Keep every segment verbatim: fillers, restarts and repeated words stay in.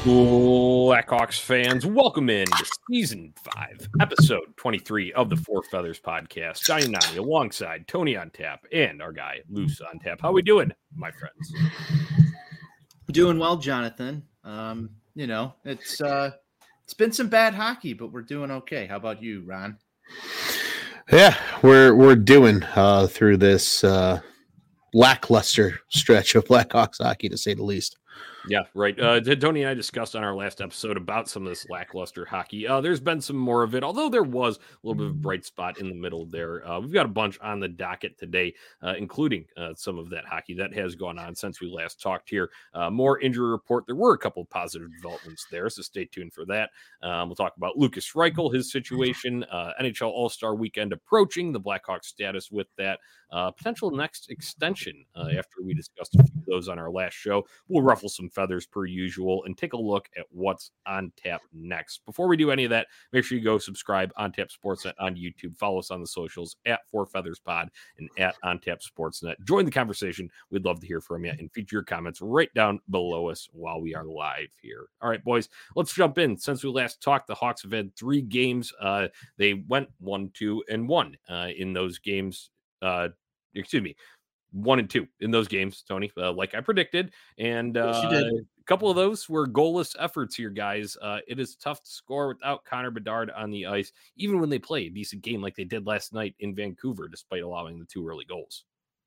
Blackhawks fans, welcome in to season five, episode twenty-three of the Four Feathers podcast. Johnny Nani alongside Tony on tap and our guy Loose on tap. How we doing, my friends? Doing well, Jonathan. Um, you know, it's uh, it's been some bad hockey, but we're doing okay. How about you, Ron? Yeah, we're we're doing uh, through this uh, lackluster stretch of Blackhawks hockey, to say the least. Yeah, right. Uh, Tony and I discussed on our last episode about some of this lackluster hockey. Uh, there's been some more of it, although there was a little bit of a bright spot in the middle there. Uh, we've got a bunch on the docket today, uh, including uh, some of that hockey that has gone on since we last talked here. Uh, more injury report. There were a couple of positive developments there, so stay tuned for that. Um, we'll talk about Lucas Reichel, his situation, uh, N H L All-Star Weekend approaching, the Blackhawks status with that, uh, potential next extension uh, after we discussed a few of those on our last show. We'll ruffle some feathers per usual and take a look at what's on tap next. Before we do any of that, make sure you go subscribe on Tap Sportsnet on YouTube. Follow us on the socials at Four Feathers Pod and at On Tap Sportsnet. Join the conversation. We'd love to hear from you and feature your comments right down below us while we are live here. All right, boys, let's jump in. Since we last talked, the Hawks have had three games. Uh, they went one, two, and one uh, in those games. Uh, excuse me. One and two in those games, Tony, uh, like I predicted. And uh, yes, a couple of those were goalless efforts here, guys. Uh, it is tough to score without Connor Bedard on the ice, even when they play a decent game like they did last night in Vancouver, despite allowing the two early goals.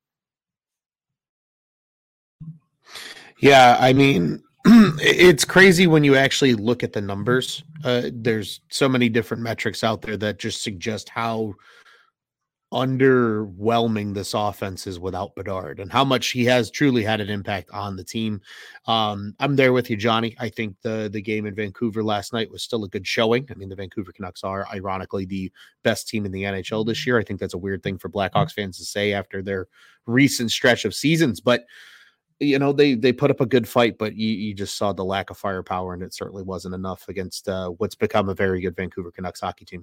Yeah, I mean, it's crazy when you actually look at the numbers. Uh, there's so many different metrics out there that just suggest how underwhelming this offense is without Bedard and how much he has truly had an impact on the team. Um, I'm there with you, Johnny. I think the the game in Vancouver last night was still a good showing. I mean, the Vancouver Canucks are ironically the best team in the N H L this year. I think that's a weird thing for Blackhawks fans to say after their recent stretch of seasons, but you know, they they put up a good fight, but you, you just saw the lack of firepower, and it certainly wasn't enough against uh, what's become a very good Vancouver Canucks hockey team.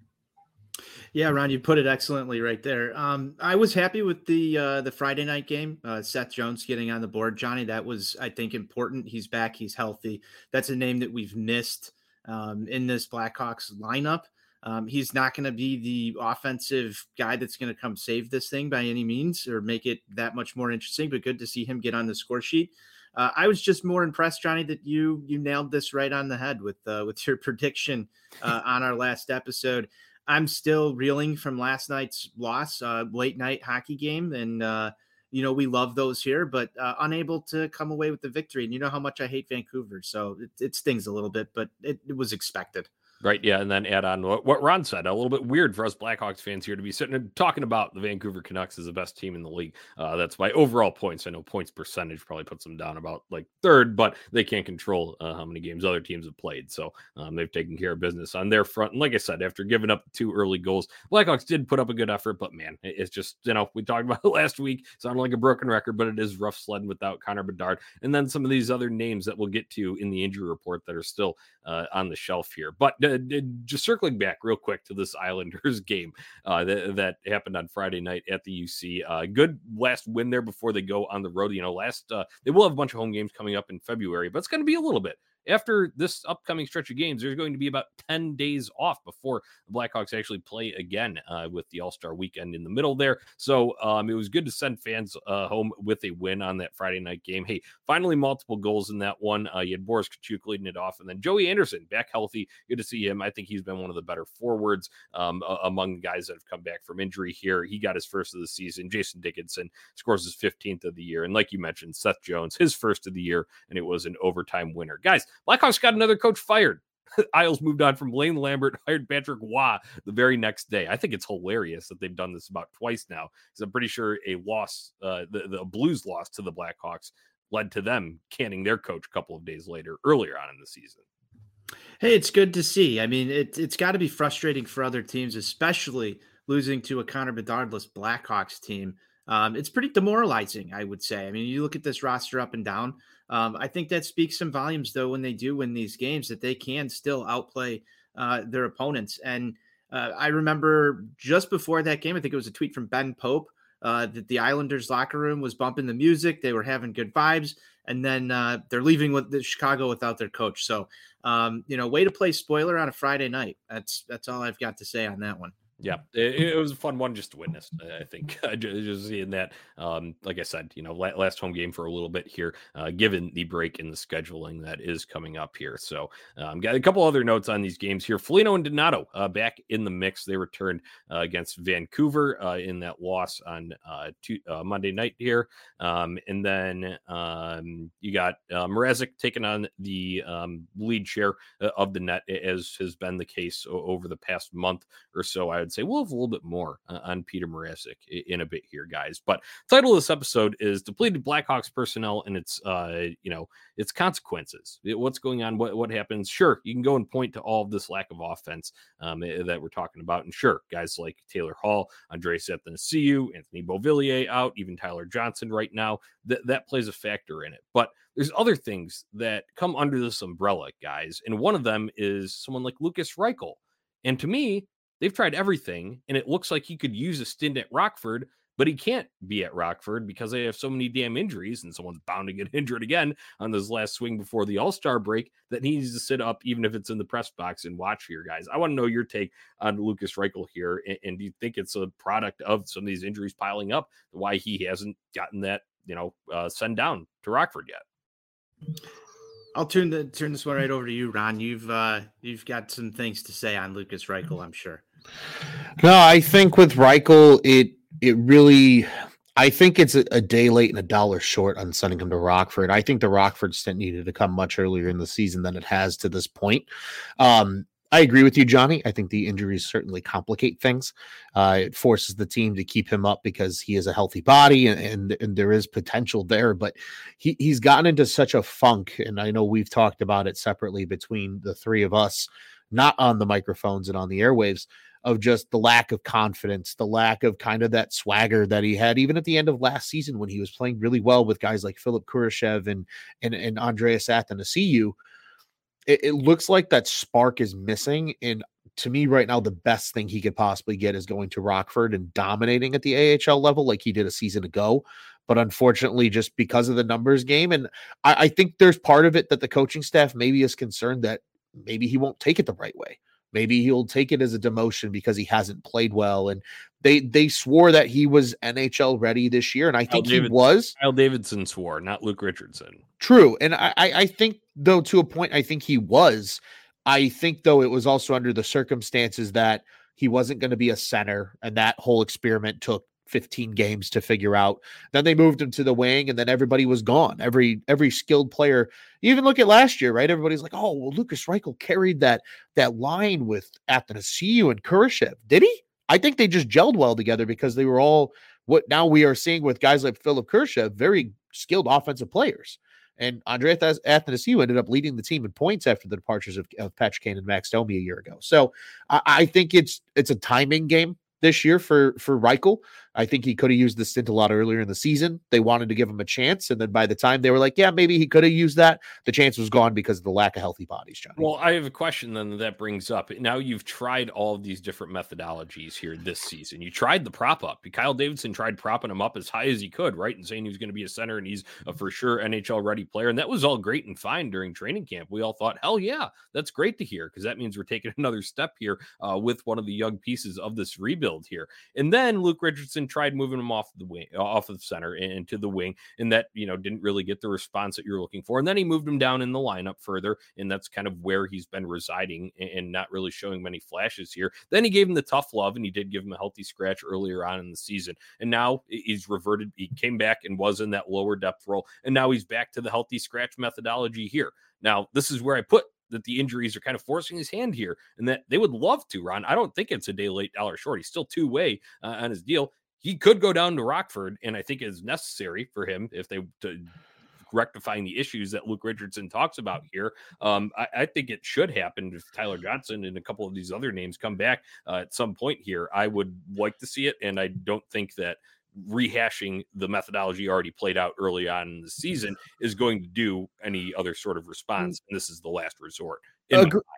Yeah, Ron, you put it excellently right there. Um, I was happy with the uh, the Friday night game. Uh, Seth Jones getting on the board, Johnny. That was, I think, important. He's back. He's healthy. That's a name that we've missed um, in this Blackhawks lineup. Um, he's not going to be the offensive guy that's going to come save this thing by any means or make it that much more interesting. But good to see him get on the score sheet. Uh, I was just more impressed, Johnny, that you you nailed this right on the head with uh, with your prediction uh, on our last episode. I'm still reeling from last night's loss, uh, late night hockey game. And, uh, you know, we love those here, but uh, unable to come away with the victory. And you know how much I hate Vancouver. So it, it stings a little bit, but it, it was expected. Right, yeah, and then add on what, what Ron said. A little bit weird for us Blackhawks fans here to be sitting and talking about the Vancouver Canucks as the best team in the league. Uh, that's my overall points. I know points percentage probably puts them down about like third, but they can't control uh, how many games other teams have played. So um, they've taken care of business on their front. And like I said, after giving up two early goals, Blackhawks did put up a good effort, but man, it's just, you know, we talked about it last week. Sounded like a broken record, but it is rough sledding without Connor Bedard. And then some of these other names that we'll get to in the injury report that are still uh, on the shelf here. But uh, just circling back real quick to this Islanders game uh, that, that happened on Friday night at the U C. Uh, good last win there before they go on the road. You know, last uh, they will have a bunch of home games coming up in February, but it's going to be a little bit. After this upcoming stretch of games, there's going to be about ten days off before the Blackhawks actually play again uh, with the All-Star Weekend in the middle there. So um, it was good to send fans uh, home with a win on that Friday night game. Hey, finally multiple goals in that one. Uh, you had Boris Katchouk leading it off, and then Joey Anderson back healthy. Good to see him. I think he's been one of the better forwards um, uh, among the guys that have come back from injury here. He got his first of the season. Jason Dickinson scores his fifteenth of the year. And like you mentioned, Seth Jones, his first of the year, and it was an overtime winner. Guys, Blackhawks got another coach fired. Isles moved on from Blaine Lambert, hired Patrick Waugh the very next day. I think it's hilarious that they've done this about twice now, because I'm pretty sure a loss, uh, the, the Blues loss to the Blackhawks led to them canning their coach a couple of days later, earlier on in the season. Hey, it's good to see. I mean, it, it's got to be frustrating for other teams, especially losing to a Connor Bedardless Blackhawks team. Um, it's pretty demoralizing, I would say. I mean, you look at this roster up and down. Um, I think that speaks some volumes, though, when they do win these games, that they can still outplay uh, their opponents. And uh, I remember just before that game, I think it was a tweet from Ben Pope uh, that the Islanders locker room was bumping the music. They were having good vibes. And then uh, they're leaving with the Chicago without their coach. So, um, you know, way to play spoiler on a Friday night. That's that's all I've got to say on that one. Yeah, it, it was a fun one just to witness. I think just seeing that, um, like I said, you know, last home game for a little bit here, uh, given the break in the scheduling that is coming up here. So, um, got a couple other notes on these games here. Foligno and Donato uh, back in the mix. They returned uh, against Vancouver uh, in that loss on uh, two, uh, Monday night here, um, and then um, you got uh, Mrazek taking on the um, lead share of the net, as has been the case over the past month or so. I would say we'll have a little bit more uh, on Peter Mrazek in a bit here, guys. But title of this episode is Depleted Blackhawks Personnel and its, uh, you know, its consequences. What's going on? What what happens? Sure, you can go and point to all of this lack of offense um, that we're talking about. And sure, guys like Taylor Hall, Andreas Athanasiou, Anthony Beauvillier out, even Tyler Johnson right now, that, that plays a factor in it. But there's other things that come under this umbrella, guys. And one of them is someone like Lukas Reichel. And to me, they've tried everything, and it looks like he could use a stint at Rockford, but he can't be at Rockford because they have so many damn injuries, and someone's bound to get injured again on this last swing before the All-Star break that he needs to sit up, even if it's in the press box, and watch here, guys. I want to know your take on Lukas Reichel here, and, and do you think it's a product of some of these injuries piling up, why he hasn't gotten that, you know, uh, send down to Rockford yet? I'll turn the turn this one right over to you, Ron. You've uh, you've got some things to say on Lukas Reichel, I'm sure. No, I think with Reichel, it it really, I think it's a, a day late and a dollar short on sending him to Rockford. I think the Rockford stint needed to come much earlier in the season than it has to this point. Um, I agree with you, Johnny. I think the injuries certainly complicate things. Uh, it forces the team to keep him up because he has a healthy body and, and, and there is potential there, but he, he's gotten into such a funk. And I know we've talked about it separately between the three of us, not on the microphones and on the airwaves, of just the lack of confidence, the lack of kind of that swagger that he had, even at the end of last season when he was playing really well with guys like Philip Kurashev and, and, and Andreas Athanasiou. It, it looks like that spark is missing. And to me right now, the best thing he could possibly get is going to Rockford and dominating at the A H L level like he did a season ago. But unfortunately, just because of the numbers game, and I, I think there's part of it that the coaching staff maybe is concerned that maybe he won't take it the right way. Maybe he'll take it as a demotion because he hasn't played well. And they they swore that he was N H L ready this year. And I think he was. Kyle Davidson swore, not Luke Richardson. True. And I, I think, though, to a point, I think he was. I think, though, it was also under the circumstances that he wasn't going to be a center. And that whole experiment took fifteen games to figure out. Then they moved him to the wing, and then everybody was gone. Every every skilled player. You even look at last year, right? Everybody's like, oh, well, Lukas Reichel carried that that line with Athanasiou and Kurashev. Did he? I think they just gelled well together because they were all what now we are seeing with guys like Philip Kurashev, very skilled offensive players. And Andreas Athanasiou ended up leading the team in points after the departures of, of Patrick Kane and Max Domi a year ago. So I, I think it's it's a timing game this year for for Reichel. I think he could have used the stint a lot earlier in the season. They wanted to give him a chance, and then by the time they were like, yeah, maybe he could have used that, the chance was gone because of the lack of healthy bodies, Johnny. Well, I have a question then that, that brings up. Now you've tried all of these different methodologies here this season. You tried the prop up. Kyle Davidson tried propping him up as high as he could, right? And saying he was going to be a center and he's a for sure N H L ready player. And that was all great and fine during training camp. We all thought, hell yeah, that's great to hear, because that means we're taking another step here uh, with one of the young pieces of this rebuild here. And then Luke Richardson tried moving him off the wing, off of the center and to the wing, and that, you know, didn't really get the response that you're looking for. And then he moved him down in the lineup further, and that's kind of where he's been residing and not really showing many flashes here. Then he gave him the tough love, and he did give him a healthy scratch earlier on in the season. And now he's reverted. He came back and was in that lower depth role, and now he's back to the healthy scratch methodology here. Now, this is where I put that the injuries are kind of forcing his hand here, and that they would love to, Ron. I don't think it's a day late, dollar short. He's still two way uh, on his deal. He could go down to Rockford, and I think it is necessary for him if they to rectifying the issues that Luke Richardson talks about here. Um, I, I think it should happen if Tyler Johnson and a couple of these other names come back uh, at some point here. I would like to see it, and I don't think that rehashing the methodology already played out early on in the season is going to do any other sort of response. And this is the last resort in Agre- my mind.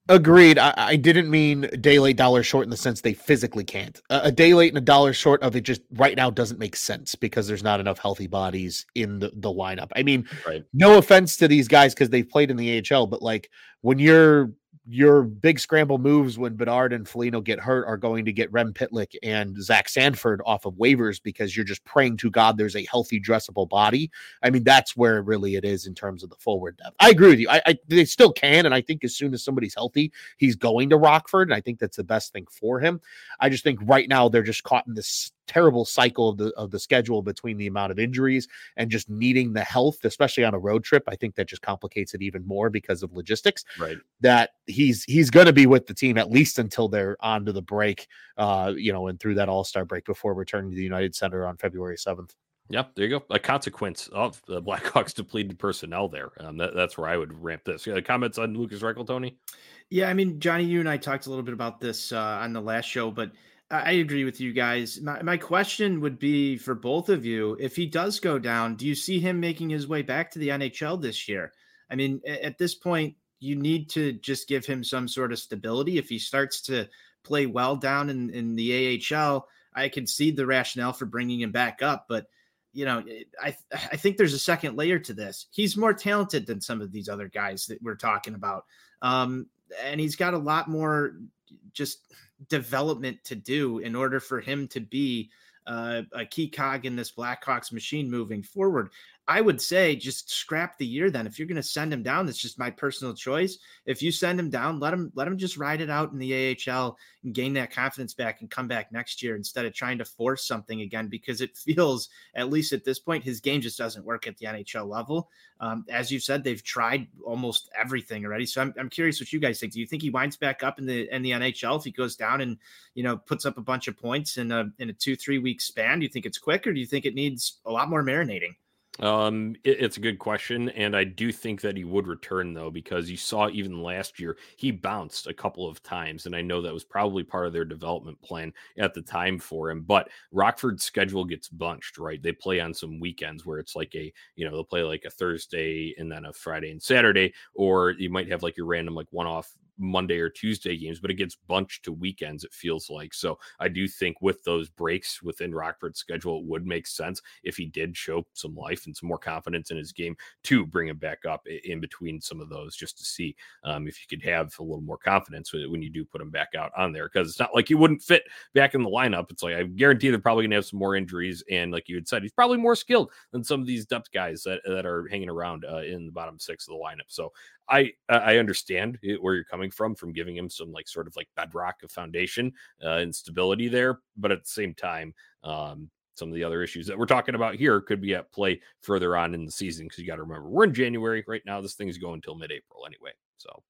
Agreed. I, I didn't mean a day late, dollar short in the sense they physically can't. A, a day late and a dollar short of it just right now doesn't make sense because there's not enough healthy bodies in the, the lineup. I mean, right. No offense to these guys because they've played in the A H L, but like when you're your big scramble moves when Bedard and Foligno get hurt are going to get Rem Pitlick and Zach Sanford off of waivers because you're just praying to God there's a healthy, dressable body. I mean, that's where really it is in terms of the forward depth. I agree with you. I, I they still can, and I think as soon as somebody's healthy, he's going to Rockford, and I think that's the best thing for him. I just think right now they're just caught in this terrible cycle of the of the schedule between the amount of injuries and just needing the health, especially on a road trip. I think that just complicates it even more because of logistics. Right. That he's he's going to be with the team at least until they're on to the break, uh, you know, and through that All-Star break before returning to the United Center on February seventh. Yeah, there you go. A consequence of the Blackhawks depleted personnel there. Um, that, that's where I would ramp this. Uh, comments on Lukas Reichel, Tony? Yeah, I mean, Johnny, you and I talked a little bit about this uh, on the last show, but I agree with you guys. My, my question would be for both of you, if he does go down, do you see him making his way back to the N H L this year? I mean, at this point, you need to just give him some sort of stability. If he starts to play well down in, in the A H L, I can see the rationale for bringing him back up. But, you know, I, I think there's a second layer to this. He's more talented than some of these other guys that we're talking about. Um, and he's got a lot more just development to do in order for him to be uh, a key cog in this Blackhawks machine moving forward. I would say just scrap the year then. If you're going to send him down, that's just my personal choice. If you send him down, let him let him just ride it out in the A H L and gain that confidence back and come back next year instead of trying to force something again, because it feels, at least at this point, his game just doesn't work at the N H L level. Um, as you said, they've tried almost everything already. So I'm, I'm curious what you guys think. Do you think he winds back up in the in the N H L if he goes down and, you know, puts up a bunch of points in a in a two, three week span? Do you think it's quick, or do you think it needs a lot more marinating? Um, it, it's a good question, and I do think that he would return though, because you saw even last year he bounced a couple of times, and I know that was probably part of their development plan at the time for him. But Rockford's schedule gets bunched, right? They play on some weekends where it's like a, you know, they'll play like a Thursday and then a Friday and Saturday, or you might have like your random like one-off Monday or Tuesday games, but it gets bunched to weekends, it feels like. So I do think with those breaks within Rockford's schedule, it would make sense if he did show some life and some more confidence in his game to bring him back up in between some of those, just to see um, if you could have a little more confidence when you do put him back out on there, because it's not like he wouldn't fit back in the lineup. It's like, I guarantee they're probably going to have some more injuries, and like you had said, he's probably more skilled than some of these depth guys that, that are hanging around uh, in the bottom six of the lineup. So I I understand it, where you're coming from, from giving him some like sort of like bedrock of foundation uh, and stability there. But at the same time, um, some of the other issues that we're talking about here could be at play further on in the season, because you got to remember, we're in January right now. This thing's going until mid-April anyway. So.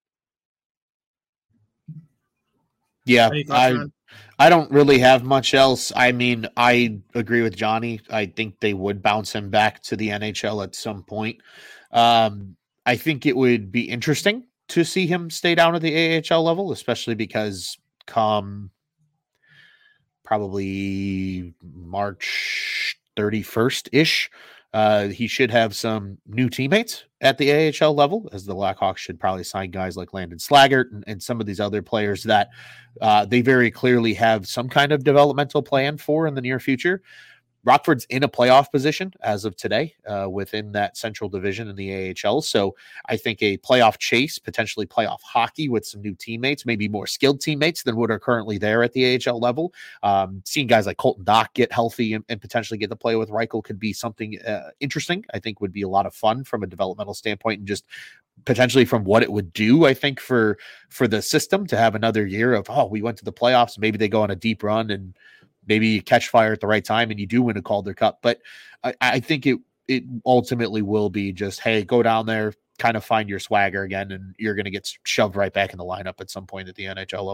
Yeah, I, I don't really have much else. I mean, I agree with Johnny. I think they would bounce him back to the N H L at some point. Um, I think it would be interesting to see him stay down at the A H L level, especially because come probably March thirty-first-ish, uh, he should have some new teammates at the A H L level, as the Blackhawks should probably sign guys like Landon Slaggert and, and some of these other players that uh, they very clearly have some kind of developmental plan for in the near future. Rockford's in a playoff position as of today uh, within that central division in the A H L. So I think a playoff chase, potentially playoff hockey with some new teammates, maybe more skilled teammates than what are currently there at the A H L level. Um, seeing guys like Colton Dock get healthy and, and potentially get to play with Reichel could be something uh, interesting. I think would be a lot of fun from a developmental standpoint, and just potentially from what it would do, I think, for, for the system to have another year of, oh, we went to the playoffs. Maybe they go on a deep run and maybe you catch fire at the right time and you do win a Calder Cup. But I, I think it it ultimately will be just, hey, go down there, kind of find your swagger again, and you're going to get shoved right back in the lineup at some point at the N H L level.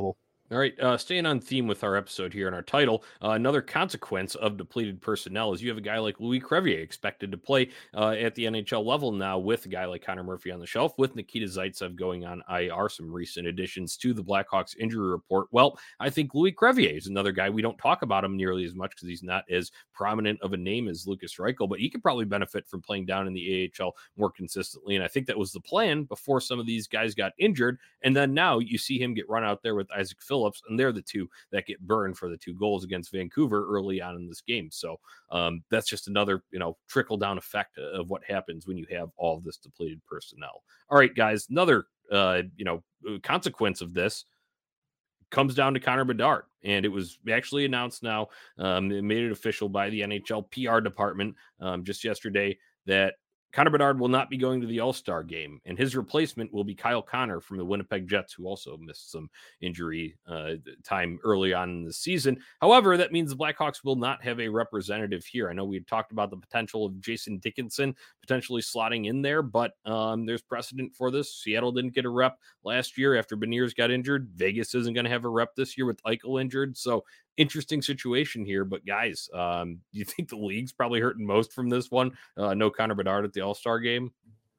All right, uh, staying on theme with our episode here and our title, uh, another consequence of depleted personnel is you have a guy like Louis Crevier expected to play uh, at the N H L level now with a guy like Connor Murphy on the shelf, with Nikita Zaitsev going on I R, some recent additions to the Blackhawks injury report. Well, I think Louis Crevier is another guy. We don't talk about him nearly as much because he's not as prominent of a name as Lucas Reichel, but he could probably benefit from playing down in the A H L more consistently. And I think that was the plan before some of these guys got injured. And then now you see him get run out there with Isaac Phillips, and they're the two that get burned for the two goals against Vancouver early on in this game. So um, that's just another, you know, trickle down effect of what happens when you have all of this depleted personnel. All right, guys, another, uh, you know, consequence of this comes down to Connor Bedard. And it was actually announced now, um, it made it official by the N H L P R department um, just yesterday that Connor Bedard will not be going to the All-Star game, and his replacement will be Kyle Connor from the Winnipeg Jets, who also missed some injury uh, time early on in the season. However, that means the Blackhawks will not have a representative here. I know we had talked about the potential of Jason Dickinson potentially slotting in there, but um, there's precedent for this. Seattle didn't get a rep last year after Beniers got injured. Vegas isn't going to have a rep this year with Eichel injured, so interesting situation here. But guys, um, do you think the league's probably hurting most from this one? Uh, no Connor Bedard at the All-Star game.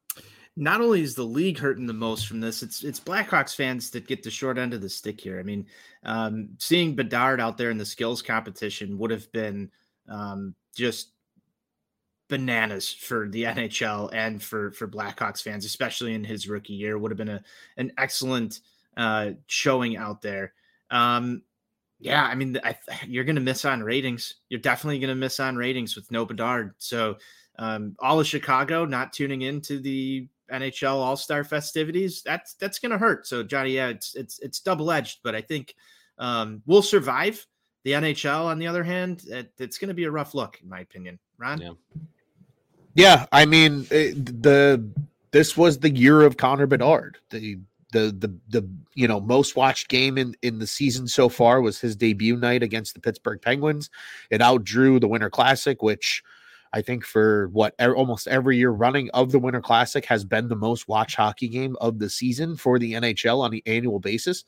Not only is the league hurting the most from this, it's it's Blackhawks fans that get the short end of the stick here. I mean, um, seeing Bedard out there in the skills competition would have been um, just bananas for the N H L and for for Blackhawks fans, especially in his rookie year. Would have been a an excellent uh, showing out there. Um, Yeah, I mean, I, you're going to miss on ratings. You're definitely going to miss on ratings with no Bedard. So um, all of Chicago not tuning into the N H L All-Star festivities, that's that's going to hurt. So, Johnny, yeah, it's it's it's double-edged, but I think um, we'll survive. The N H L, on the other hand, it, it's going to be a rough look, in my opinion. Ron? Yeah, yeah I mean, it, the this was the year of Connor Bedard. The The the the you know most watched game in, in the season so far was his debut night against the Pittsburgh Penguins. It outdrew the Winter Classic, which I think for what er, almost every year running of the Winter Classic has been the most watched hockey game of the season for the N H L on the annual basis.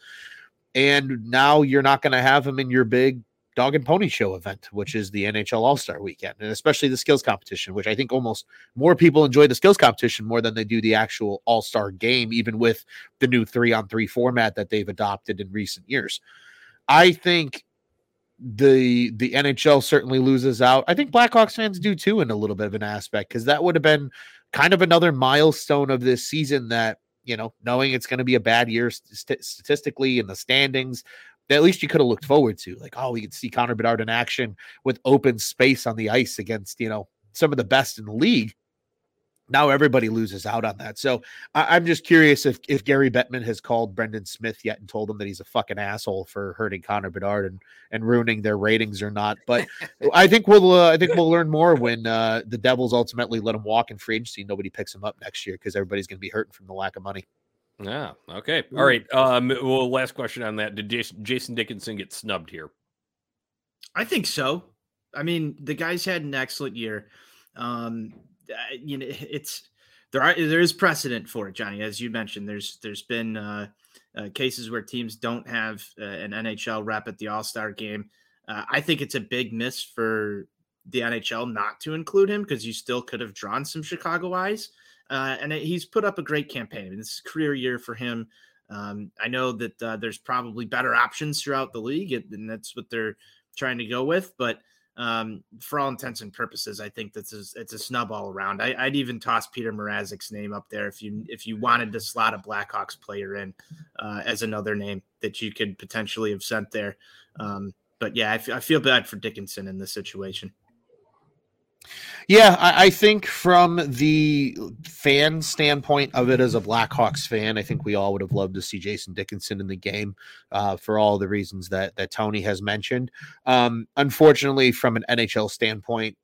And now you're not going to have him in your big dog and pony show event, which is the N H L All-Star weekend, and especially the skills competition, which I think almost more people enjoy the skills competition more than they do the actual All-Star game, even with the new three on three format that they've adopted in recent years. I think the, the N H L certainly loses out. I think Blackhawks fans do too, in a little bit of an aspect, because that would have been kind of another milestone of this season that, you know, knowing it's going to be a bad year st- statistically in the standings, that at least you could have looked forward to. Like, oh, we could see Connor Bedard in action with open space on the ice against, you know, some of the best in the league. Now everybody loses out on that. So I- I'm just curious if, if Gary Bettman has called Brendan Smith yet and told him that he's a fucking asshole for hurting Connor Bedard and, and ruining their ratings or not. But I think we'll uh, I think we'll learn more when uh, the Devils ultimately let him walk in free agency. Nobody picks him up next year because everybody's going to be hurting from the lack of money. Yeah. Okay. All right. Um, well, last question on that. Did Jason, Jason Dickinson get snubbed here? I think so. I mean, the guy's had an excellent year. Um, you know, it's there are there is precedent for it, Johnny. As you mentioned, there's there's been uh, uh, cases where teams don't have uh, an N H L rep at the All-Star game. Uh, I think it's a big miss for the N H L not to include him, because you still could have drawn some Chicago eyes. Uh, and he's put up a great campaign. I mean, this is a career year for him. Um, I know that uh, there's probably better options throughout the league, and that's what they're trying to go with. But um, for all intents and purposes, I think this is it's a snub all around. I, I'd even toss Peter Mrazek's name up there if you if you wanted to slot a Blackhawks player in uh, as another name that you could potentially have sent there. Um, but yeah, I, f- I feel bad for Dickinson in this situation. Yeah, I, I think from the fan standpoint of it as a Blackhawks fan, I think we all would have loved to see Jason Dickinson in the game uh, for all the reasons that that Tony has mentioned. Um, unfortunately, from an N H L standpoint,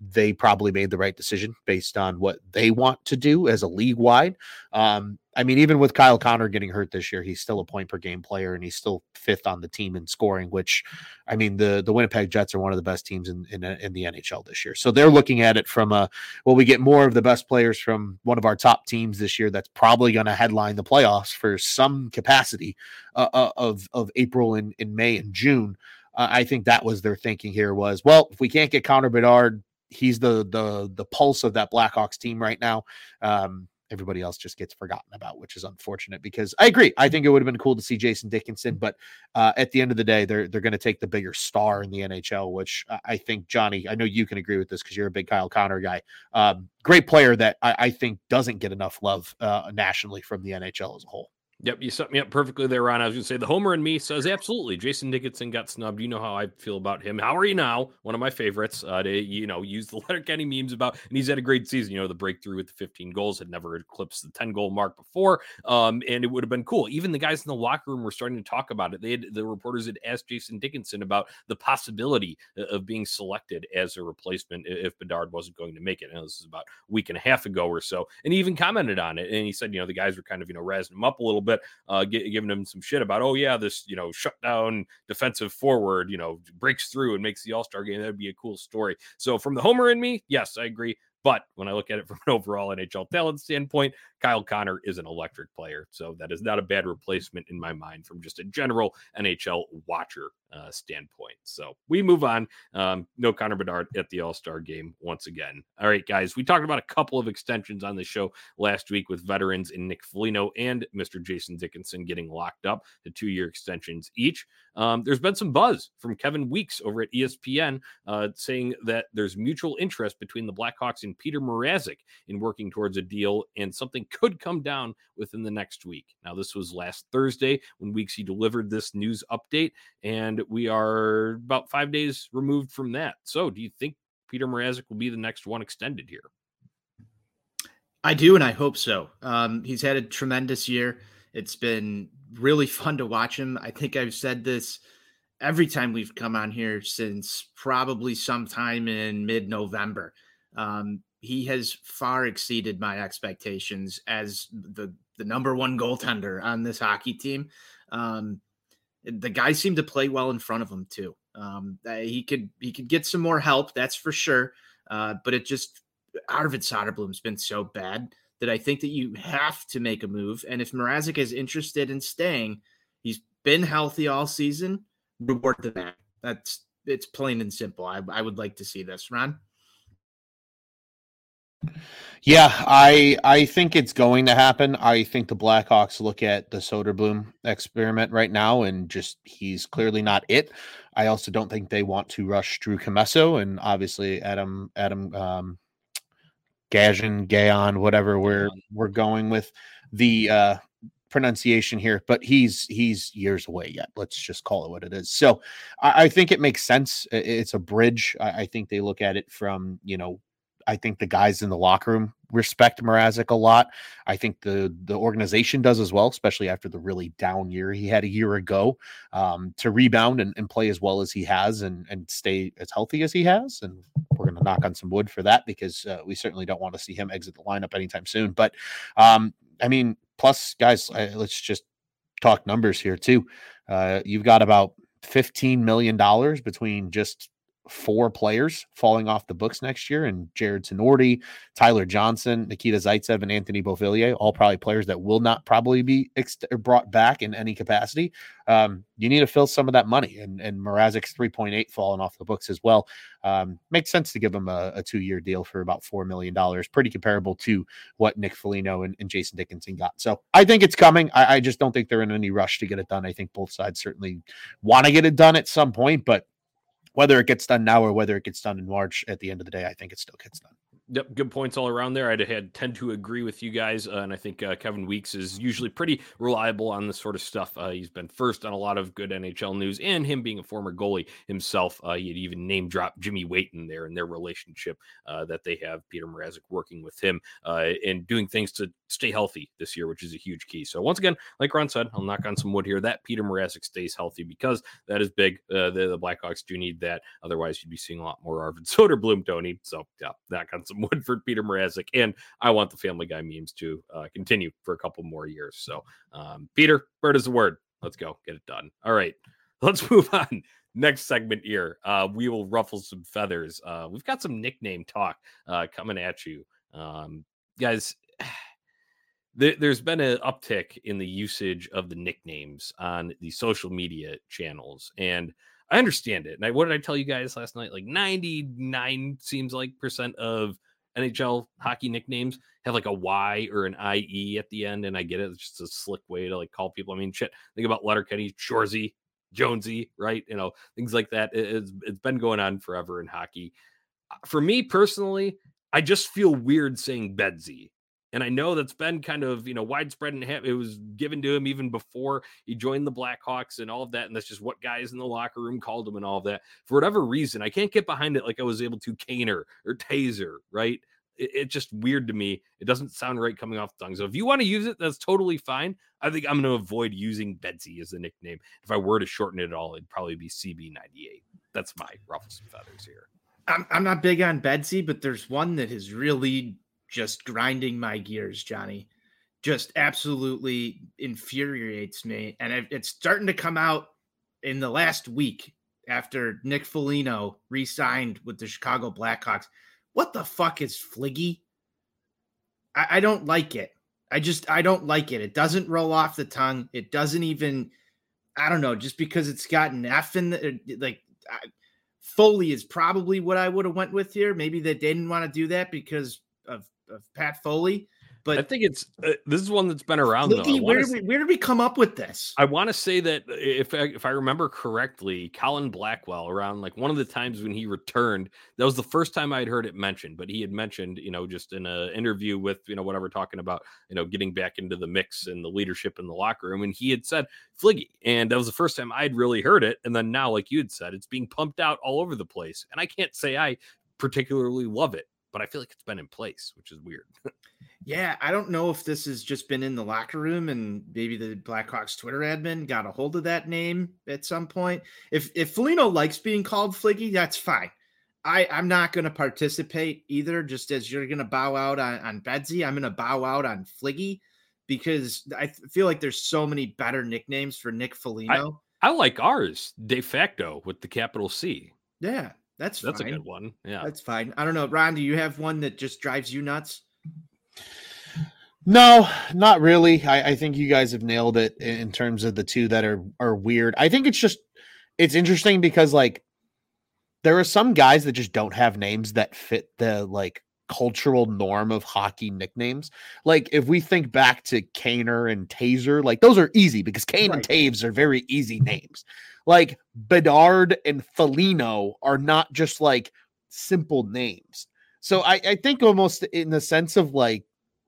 they probably made the right decision based on what they want to do as a league wide. Um, I mean, even with Kyle Connor getting hurt this year, he's still a point per game player and he's still fifth on the team in scoring, which, I mean, the, the Winnipeg Jets are one of the best teams in, in, in the N H L this year. So they're looking at it from a, well, we get more of the best players from one of our top teams this year. That's probably going to headline the playoffs for some capacity uh, of, of April and in May and June. Uh, I think that was their thinking here was, well, if we can't get Connor Bedard, he's the, the, the pulse of that Blackhawks team right now. Um, Everybody else just gets forgotten about, which is unfortunate because I agree. I think it would have been cool to see Jason Dickinson, but uh, at the end of the day, they're they're going to take the bigger star in the N H L, which I think, Johnny, I know you can agree with this because you're a big Kyle Connor guy. Um, great player that I, I think doesn't get enough love uh, nationally from the N H L as a whole. Yep, you summed me up perfectly there, Ron. I was going to say the homer in me says absolutely. Jason Dickinson got snubbed. You know how I feel about him. How are you now? One of my favorites. Uh, to you know use the Letterkenny memes about, and he's had a great season. You know the breakthrough with the fifteen goals had never eclipsed the ten goal mark before, um, and it would have been cool. Even the guys in the locker room were starting to talk about it. They had the reporters had asked Jason Dickinson about the possibility of being selected as a replacement if Bedard wasn't going to make it. And this is about a week and a half ago or so, and he even commented on it. And he said, you know, the guys were kind of you know razzing him up a little bit. Uh, get, giving him some shit about, oh yeah, this, you know, shutdown defensive forward, you know, breaks through and makes the All-Star game. That'd be a cool story. So from the homer in me, yes, I agree. But when I look at it from an overall N H L talent standpoint, Kyle Connor is an electric player. So that is not a bad replacement in my mind from just a general N H L watcher uh, standpoint. So we move on. Um, no Connor Bedard at the All-Star game once again. All right, guys, we talked about a couple of extensions on the show last week with veterans in Nick Foligno and Mister Jason Dickinson getting locked up to two-year extensions each. Um, there's been some buzz from Kevin Weeks over at E S P N uh, saying that there's mutual interest between the Blackhawks and Peter Mrazek in working towards a deal, and something could come down within the next week. Now, this was last Thursday when Weeksy delivered this news update, and we are about five days removed from that. So do you think Peter Mrazek will be the next one extended here? I do, and I hope so. Um, he's had a tremendous year. It's been really fun to watch him. I think I've said this every time we've come on here since probably sometime in mid-November. Um, he has far exceeded my expectations as the, the number one goaltender on this hockey team. Um, the guys seem to play well in front of him too. Um, he could, he could get some more help. That's for sure. Uh, but it just, Arvid Soderblom's been so bad that I think that you have to make a move. And if Mrazek is interested in staying, he's been healthy all season, reward the man. That's, it's plain and simple. I, I would like to see this. Ron? Yeah, I I think it's going to happen. I think the Blackhawks look at the Soderblom experiment right now, and just he's clearly not it. I also don't think they want to rush Drew Commesso, and obviously Adam Adam um, Gajan, Gaon, whatever we're we're going with the uh, pronunciation here, but he's he's years away yet. Let's just call it what it is. So I, I think it makes sense. It's a bridge. I, I think they look at it from, you know, I think the guys in the locker room respect Mrazek a lot. I think the the organization does as well, especially after the really down year he had a year ago, um, to rebound and, and play as well as he has and, and stay as healthy as he has. And we're going to knock on some wood for that because uh, we certainly don't want to see him exit the lineup anytime soon. But um, I mean, plus, guys, uh, let's just talk numbers here too. Uh, you've got about fifteen million dollars between just four players falling off the books next year, and Jared Tenorti, Tyler Johnson, Nikita Zaitsev, and Anthony Beauvillier, all probably players that will not probably be ex- brought back in any capacity. Um, you need to fill some of that money, and, and Mrazek's three point eight falling off the books as well. Um, makes sense to give him a, a two-year deal for about four million dollars, pretty comparable to what Nick Foligno and, and Jason Dickinson got. So I think it's coming. I, I just don't think they're in any rush to get it done. I think both sides certainly want to get it done at some point, but whether it gets done now or whether it gets done in March, at the end of the day, I think it still gets done. Yep, good points all around there. I'd had tend to agree with you guys, uh, and I think uh, Kevin Weeks is usually pretty reliable on this sort of stuff. Uh, he's been first on a lot of good N H L news, and him being a former goalie himself, uh, he had even name dropped Jimmy Wayton there in their relationship uh, that they have. Peter Mrazek working with him uh, and doing things to stay healthy this year, which is a huge key. So once again, like Ron said, I'll knock on some wood here that Peter Mrazek stays healthy because that is big. Uh, the, the Blackhawks do need that. Otherwise, you'd be seeing a lot more Arvid Soderblom, Tony. So yeah, knock on some wood for Peter Mrazek, and I want the Family Guy memes to uh, continue for a couple more years. So, um, Peter, word is the word. Let's go get it done. All right, let's move on. Next segment here, uh, we will ruffle some feathers. Uh, we've got some nickname talk uh, coming at you, um, guys. There, there's been an uptick in the usage of the nicknames on the social media channels, and I understand it. And I, what did I tell you guys last night? Like ninety-nine seems like percent of N H L hockey nicknames have like a Y or an I E at the end. And I get it. It's just a slick way to like call people. I mean, shit, think about Letterkenny, Shoresy, Jonesy, right? You know, things like that. It, it's, it's been going on forever in hockey. For me personally, I just feel weird saying Bedsy. And I know that's been kind of, you know, widespread and it was given to him even before he joined the Blackhawks and all of that. And that's just what guys in the locker room called him and all of that. For whatever reason, I can't get behind it like I was able to Kaner or Taser, right? It, it's just weird to me. It doesn't sound right coming off the tongue. So if you want to use it, that's totally fine. I think I'm going to avoid using Bedsy as the nickname. If I were to shorten it at all, it'd probably be C B ninety-eight. That's my ruffles and feathers here. I'm, I'm not big on Bedsy, but there's one that is really just grinding my gears, Johnny. Just absolutely infuriates me. And it's starting to come out in the last week after Nick Foligno re-signed with the Chicago Blackhawks. What the fuck is Fliggy? I, I don't like it. I just, I don't like it. It doesn't roll off the tongue. It doesn't even, I don't know, just because it's got an F in the, like, I, Foley is probably what I would have went with here. Maybe they didn't want to do that because of, of Pat Foley, but I think it's uh, this is one that's been around. Fliggy, though. Where did, we, where did we come up with this? I want to say that if I, if I remember correctly, Colin Blackwell around like one of the times when he returned, that was the first time I'd heard it mentioned. But he had mentioned, you know, just in an interview with, you know, whatever, talking about, you know, getting back into the mix and the leadership in the locker room, and he had said Fliggy, and that was the first time I'd really heard it. And then now, like you had said, it's being pumped out all over the place, and I can't say I particularly love it, but I feel like it's been in place, which is weird. Yeah, I don't know if this has just been in the locker room and maybe the Blackhawks Twitter admin got a hold of that name at some point. If if Foligno likes being called Fliggy, that's fine. I, I'm not going to participate either, just as you're going to bow out on, on Bedsy. I'm going to bow out on Fliggy because I feel like there's so many better nicknames for Nick Foligno. I, I like ours, de facto, with the capital C. Yeah, that's fine. That's a good one. Yeah, that's fine. I don't know. Ron, do you have one that just drives you nuts? No, not really. I, I think you guys have nailed it in terms of the two that are, are weird. I think it's just, it's interesting because like there are some guys that just don't have names that fit the like cultural norm of hockey nicknames. Like if we think back to Kaner and Taser, like those are easy because Kane right. and Taves are very easy names. Like Bedard and Foligno are not just like simple names. So I, I think almost in the sense of like,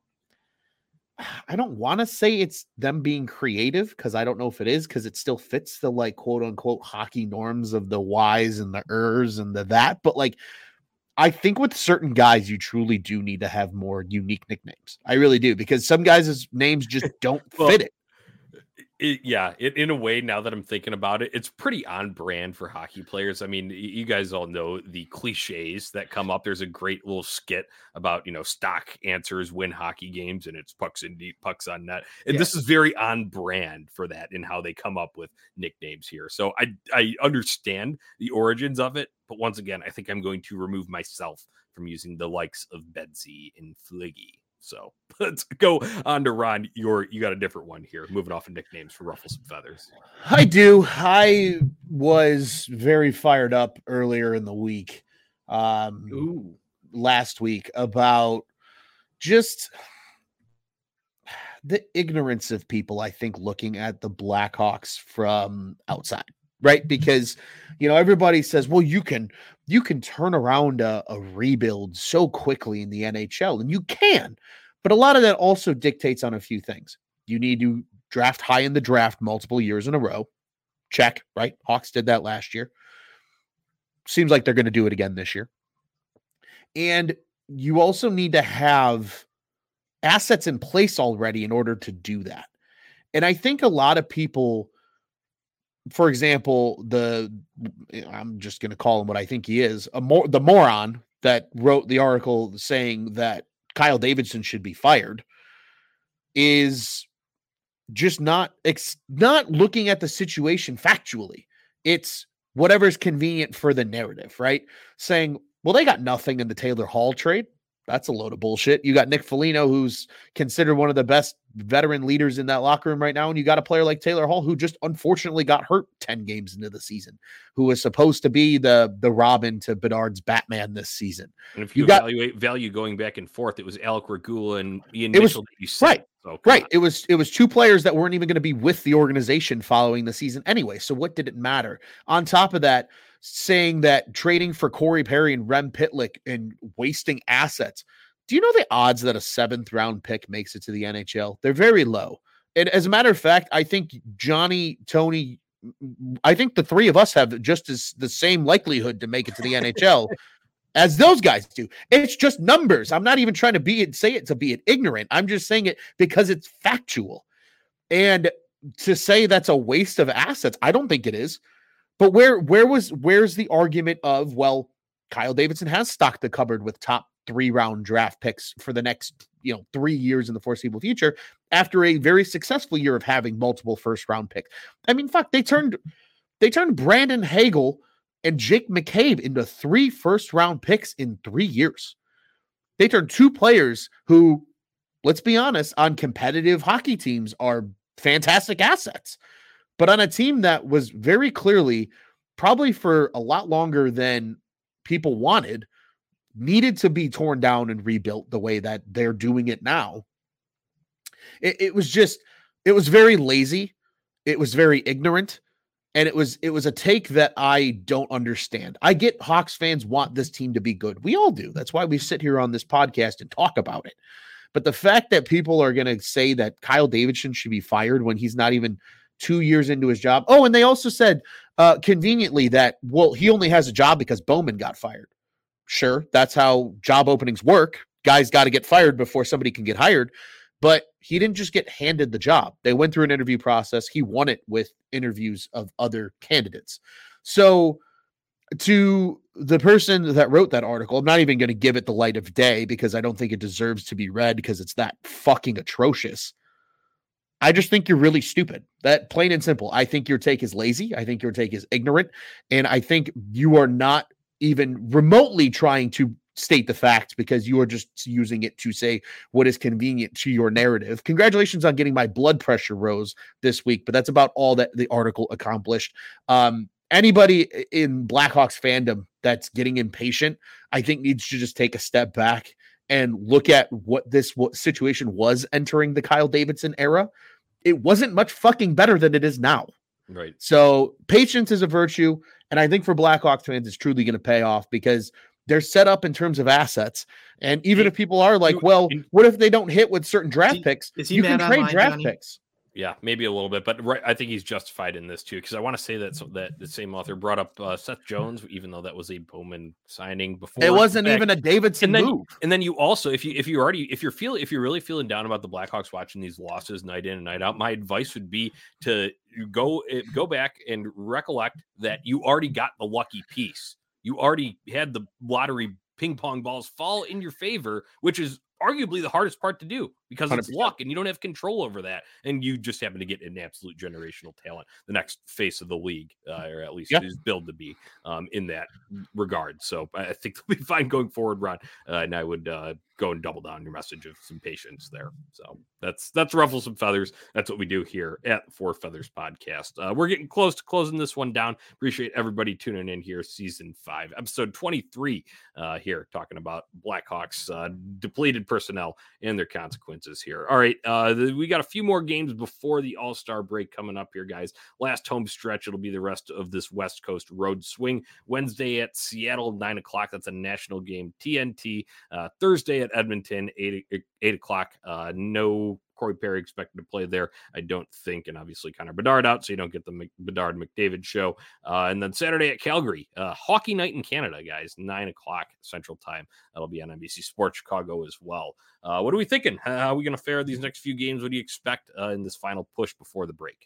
I don't want to say it's them being creative because I don't know if it is because it still fits the like quote unquote hockey norms of the Y's and the ers and the that. But like, I think with certain guys, you truly do need to have more unique nicknames. I really do because some guys' names just don't well, fit it. It, yeah, it, in a way, now that I'm thinking about it, it's pretty on brand for hockey players. I mean, you guys all know the cliches that come up. There's a great little skit about, you know, stock answers win hockey games, and it's pucks in deep, pucks on net. And yeah. This is very on brand for that and how they come up with nicknames here. So I, I understand the origins of it. But once again, I think I'm going to remove myself from using the likes of Bedsy and Fliggy. So let's go on to Ron. You're, you got a different one here. Moving off of nicknames for ruffles and feathers. I do. I was very fired up earlier in the week, um, Ooh. last week about just the ignorance of people, I think, looking at the Blackhawks from outside. Right. Because, you know, everybody says, well, you can you can turn around a, a rebuild so quickly in the N H L, and you can. But a lot of that also dictates on a few things. You need to draft high in the draft multiple years in a row. Check, right? Hawks did that last year. Seems like they're going to do it again this year. And you also need to have assets in place already in order to do that. And I think a lot of people, for example, the, I'm just going to call him what I think he is, a more, the moron that wrote the article saying that Kyle Davidson should be fired, is just not, ex, not looking at the situation factually. It's whatever's convenient for the narrative, right? Saying, well, they got nothing in the Taylor Hall trade. That's a load of bullshit. You got Nick Foligno, who's considered one of the best veteran leaders in that locker room right now. And you got a player like Taylor Hall, who just unfortunately got hurt ten games into the season, who was supposed to be the, the Robin to Bedard's Batman this season. And if you, you got evaluate value going back and forth, it was Alec Regula and Ian it was, Mitchell that you said. Right. So, right. On. It was, it was two players that weren't even going to be with the organization following the season anyway. So what did it matter? On top of that, saying that trading for Corey Perry and Rem Pitlick and wasting assets. Do you know the odds that a seventh round pick makes it to the N H L? They're very low. And as a matter of fact, I think Johnny, Tony, I think the three of us have just as the same likelihood to make it to the N H L as those guys do. It's just numbers. I'm not even trying to be it, say it to be it ignorant. I'm just saying it because it's factual. And to say that's a waste of assets, I don't think it is. But where, where was, where's the argument of, well, Kyle Davidson has stocked the cupboard with top three round draft picks for the next, you know, three years in the foreseeable future after a very successful year of having multiple first round picks. I mean, fuck, they turned, they turned Brandon Hagel and Jake McCabe into three first round picks in three years. They turned two players who, let's be honest, on competitive hockey teams are fantastic assets, but on a team that was very clearly, probably for a lot longer than people wanted, needed to be torn down and rebuilt the way that they're doing it now. It, it was just, it was very lazy. It was very ignorant. And it was, it was a take that I don't understand. I get Hawks fans want this team to be good. We all do. That's why we sit here on this podcast and talk about it. But the fact that people are going to say that Kyle Davidson should be fired when he's not even two years into his job. Oh, and they also said uh, conveniently that, well, he only has a job because Bowman got fired. Sure, that's how job openings work. Guys got to get fired before somebody can get hired. But he didn't just get handed the job. They went through an interview process. He won it with interviews of other candidates. So to the person that wrote that article, I'm not even going to give it the light of day because I don't think it deserves to be read because it's that fucking atrocious. I just think you're really stupid. That plain and simple. I think your take is lazy. I think your take is ignorant. And I think you are not even remotely trying to state the facts because you are just using it to say what is convenient to your narrative. Congratulations on getting my blood pressure rose this week, but that's about all that the article accomplished. Um, anybody in Blackhawks fandom that's getting impatient, I think needs to just take a step back and look at what this what situation was entering the Kyle Davidson era. It wasn't much fucking better than it is now. Right. So patience is a virtue. And I think for Blackhawks fans, it's truly going to pay off because they're set up in terms of assets. And even if people are like, well, what if they don't hit with certain draft picks? You can trade draft picks. Yeah, maybe a little bit, but right, I think he's justified in this too, because I want to say that so that the same author brought up uh, Seth Jones, even though that was a Bowman signing before. It wasn't even a Davidson and then, move. And then you also, if you if you already if you're feeling if you're really feeling down about the Blackhawks watching these losses night in and night out, my advice would be to go go back and recollect that you already got the lucky piece. You already had the lottery ping pong balls fall in your favor, which is arguably the hardest part to do because it's luck and you don't have control over that. And you just happen to get an absolute generational talent, the next face of the league, uh, or at least yeah. is billed to be um, in that regard. So I think they'll be fine going forward, Ron. Uh, and I would uh, go and double down your message of some patience there. So that's, that's ruffle some feathers. That's what we do here at Four Feathers Podcast. Uh, we're getting close to closing this one down. Appreciate everybody tuning in here. Season five, episode twenty-three uh, here, talking about Blackhawks uh, depleted personnel and their consequences differences here. All right, uh, the, we got a few more games before the All-Star break coming up here, guys. Last home stretch, it'll be the rest of this West Coast road swing. Wednesday at Seattle, nine o'clock. That's a national game. T N T. Uh, Thursday at Edmonton, eight, eight o'clock. Uh, no Corey Perry expected to play there, I don't think. And obviously Connor Bedard out, so you don't get the Mc, Bedard McDavid show. Uh, and then Saturday at Calgary, uh, hockey night in Canada, guys, nine o'clock Central Time. That'll be on N B C Sports Chicago as well. Uh, what are we thinking? How are we going to fare these next few games? What do you expect uh, in this final push before the break?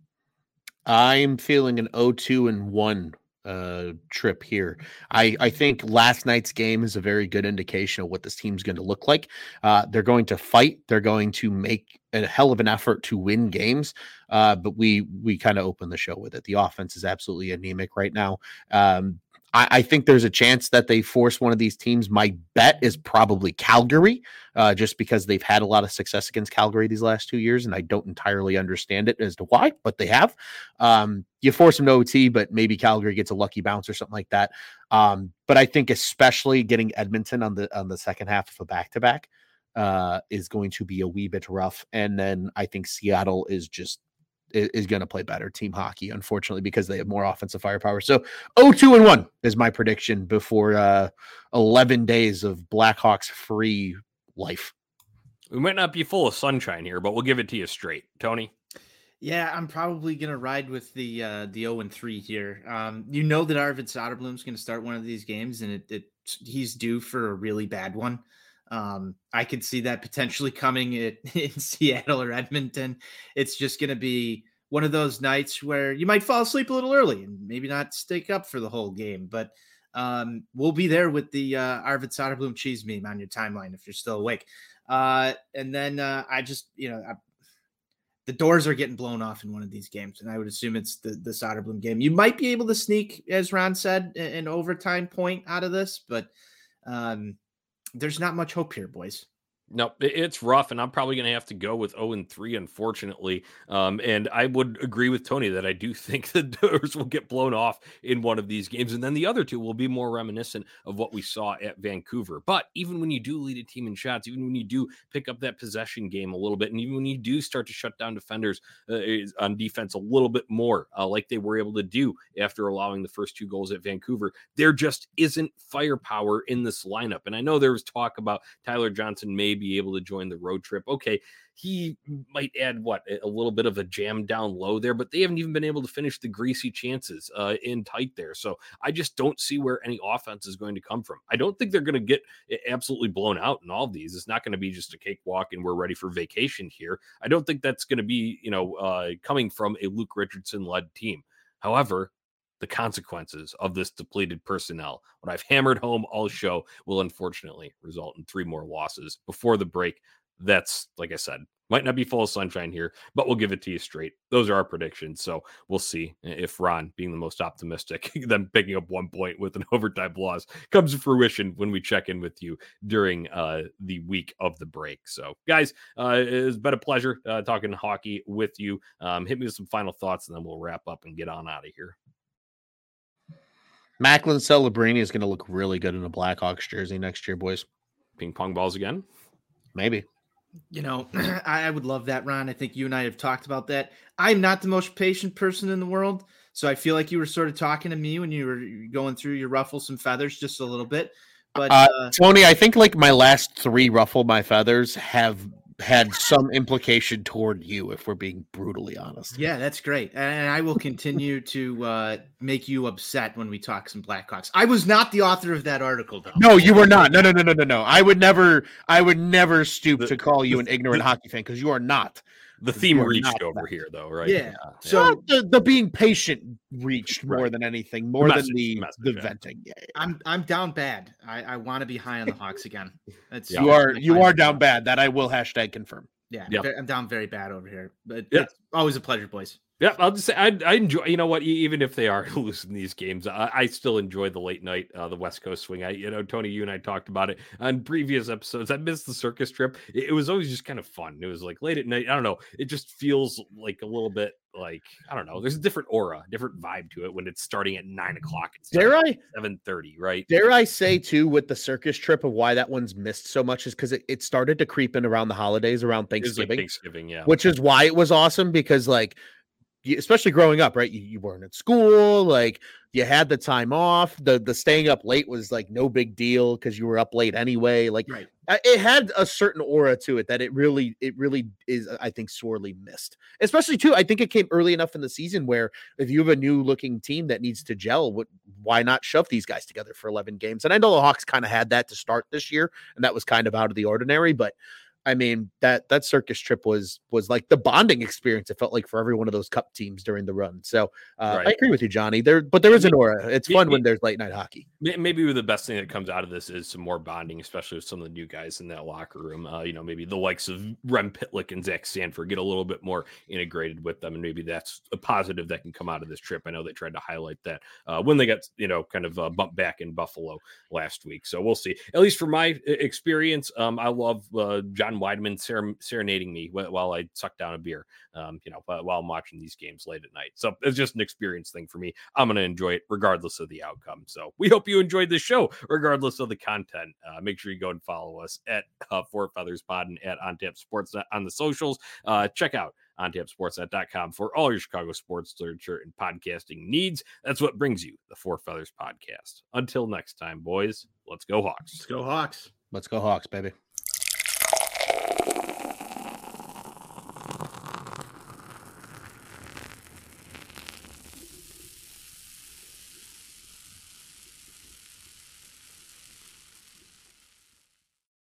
I'm feeling an oh two and one uh trip here. I I think last night's game is a very good indication of what this team's going to look like. Uh they're going to fight, they're going to make a hell of an effort to win games. Uh but we we kind of open the show with it. The offense is absolutely anemic right now. Um I, I think there's a chance that they force one of these teams. My bet is probably Calgary, uh, just because they've had a lot of success against Calgary these last two years, and I don't entirely understand it as to why, but they have. Um, you force them to O T, but maybe Calgary gets a lucky bounce or something like that. Um, but I think especially getting Edmonton on the on the second half of a back-to-back uh, is going to be a wee bit rough. And then I think Seattle is just is going to play better team hockey, unfortunately, because they have more offensive firepower. So oh two and one is my prediction before uh, eleven days of Blackhawks free life. We might not be full of sunshine here, but we'll give it to you straight. Tony? Yeah, I'm probably going to ride with the uh, the oh and three here. Um, you know that Arvid Soderblom's going to start one of these games, and it, it he's due for a really bad one. Um, I could see that potentially coming in, in Seattle or Edmonton. It's just going to be one of those nights where you might fall asleep a little early and maybe not stick up for the whole game. But um, we'll be there with the uh, Arvid Soderblom cheese meme on your timeline if you're still awake. Uh, and then uh, I just, you know, I, the doors are getting blown off in one of these games, and I would assume it's the, the Soderblom game. You might be able to sneak, as Ron said, an overtime point out of this, but um, there's not much hope here, boys. No, it's rough, and I'm probably going to have to go with oh and three, unfortunately. Um, and I would agree with Tony that I do think the doors will get blown off in one of these games, and then the other two will be more reminiscent of what we saw at Vancouver. But even when you do lead a team in shots, even when you do pick up that possession game a little bit, and even when you do start to shut down defenders uh, on defense a little bit more, uh, like they were able to do after allowing the first two goals at Vancouver, there just isn't firepower in this lineup. And I know there was talk about Tyler Johnson maybe be able to join the road trip. Okay, he might add what a little bit of a jam down low there, but they haven't even been able to finish the greasy chances uh, in tight there. So I just don't see where any offense is going to come from. I don't think they're going to get absolutely blown out in all of these. It's not going to be just a cakewalk and we're ready for vacation here. I don't think that's going to be, you know, uh, coming from a Luke Richardson led team. However, the consequences of this depleted personnel, what I've hammered home all show, will unfortunately result in three more losses before the break. That's, like I said, might not be full of sunshine here, but we'll give it to you straight. Those are our predictions. So we'll see if Ron, being the most optimistic, then picking up one point with an overtime loss, comes to fruition when we check in with you during uh, the week of the break. So, guys, uh, it's been a pleasure uh, talking hockey with you. Um, hit me with some final thoughts, and then we'll wrap up and get on out of here. Macklin Celebrini is going to look really good in a Blackhawks jersey next year, boys. Ping pong balls again? Maybe. You know, I would love that, Ron. I think you and I have talked about that. I'm not the most patient person in the world, so I feel like you were sort of talking to me when you were going through your ruffle some feathers just a little bit. But uh, uh, Tony, I think like my last three ruffle my feathers have had some implication toward you, if we're being brutally honest. Yeah, that's great. And I will continue to uh, make you upset when we talk some Blackhawks. I was not the author of that article, though. No, you were not. No, no, no, no, no, no. I would never, I would never stoop The- to call you an the- ignorant the- hocky fan, because you are not. The theme You are reached not over that. here, though, right? Yeah. So So the, the being patient reached more Right. than anything, more message, than the, message, the yeah. venting. Yeah, yeah. I'm I'm down bad. I, I want to be high on the Hawks again. That's You are you I- are down bad. That I will hashtag confirm. Yeah, Yep. I'm down very bad over here. But Yeah. it's always a pleasure, boys. Yeah, I'll just say I, I enjoy. You know what? e- Even if they are losing these games, I, I still enjoy the late night, uh, the West Coast swing. I, you know, Tony, you and I talked about it on previous episodes. I missed the circus trip. It, it was always just kind of fun. It was like late at night. I don't know. It just feels like a little bit like, I don't know, there's a different aura, different vibe to it when it's starting at nine o'clock. Dare I? seven thirty, right? Dare I say, too, with the circus trip of why that one's missed so much is because it, it started to creep in around the holidays, around Thanksgiving. Like Thanksgiving, yeah. Which is why it was awesome because, like, you, especially growing up, right? You, you weren't at school, like, you had the time off. The the staying up late was, like, no big deal because you were up late anyway. Like, right. It had a certain aura to it that it really, it really is, I think, sorely missed. Especially, too, I think it came early enough in the season where if you have a new looking team that needs to gel, what, why not shove these guys together for eleven games? And I know the Hawks kind of had that to start this year, and that was kind of out of the ordinary, but I mean, that that circus trip was was like the bonding experience. It felt like for every one of those cup teams during the run. So uh, right. I agree with you, Johnny. There, but there is an aura. It's fun maybe, when there's late night hockey. Maybe the best thing that comes out of this is some more bonding, especially with some of the new guys in that locker room. Uh, you know, maybe the likes of Rem Pitlick and Zach Sanford get a little bit more integrated with them, and maybe that's a positive that can come out of this trip. I know they tried to highlight that uh, when they got, you know, kind of uh, bumped back in Buffalo last week. So we'll see. At least from my experience, um, I love uh, John Weidman ser- serenading me while I suck down a beer, um, you know, while I'm watching these games late at night. So it's just an experience thing for me. I'm going to enjoy it regardless of the outcome. So we hope you enjoyed this show, regardless of the content. Uh, make sure you go and follow us at uh, Four Feathers Pod and at On Tap Sportsnet on the socials. Uh, check out on tap sportsnet dot com for all your Chicago sports literature and podcasting needs. That's what brings you the Four Feathers Podcast. Until next time, boys, let's go Hawks. Let's go Hawks. Let's go Hawks, baby.